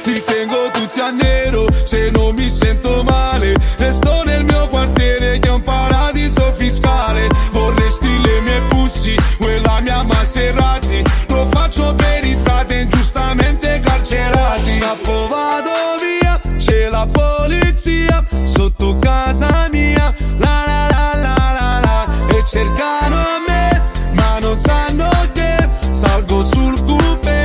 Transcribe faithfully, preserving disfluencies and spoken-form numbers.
li tengo tutti a nero, se non mi sento male, resto nel mio quartiere che è un paradiso fiscale. Vorresti le mie pussy, quella mia Maserati, lo faccio per i frati ingiustamente carcerati. Scappo, vado via, c'è la polizia sotto casa mia, la la la la la la, e cercano me ma non sanno che salgo sul coupé